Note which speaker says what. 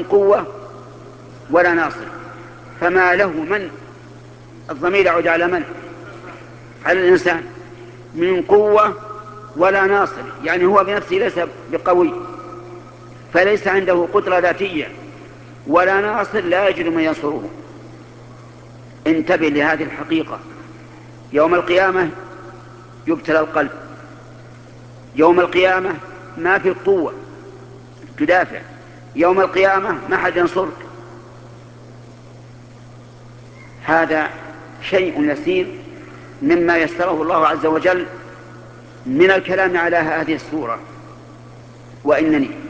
Speaker 1: قوة ولا ناصر، فما له من الضمير يعود على من؟ على الإنسان، من قوة ولا ناصر، يعني هو بنفسه ليس بقوي، فليس عنده قدرة ذاتية ولا ناصر، لا يجد من ينصره. انتبه لهذه الحقيقة. يوم القيامة يبتلى القلب، يوم القيامة ما في القوة تدافع، يوم القيامة ما حد ينصرك. هذا شيء يسير مما يسره الله عز وجل من الكلام على هذه السورة. وإنني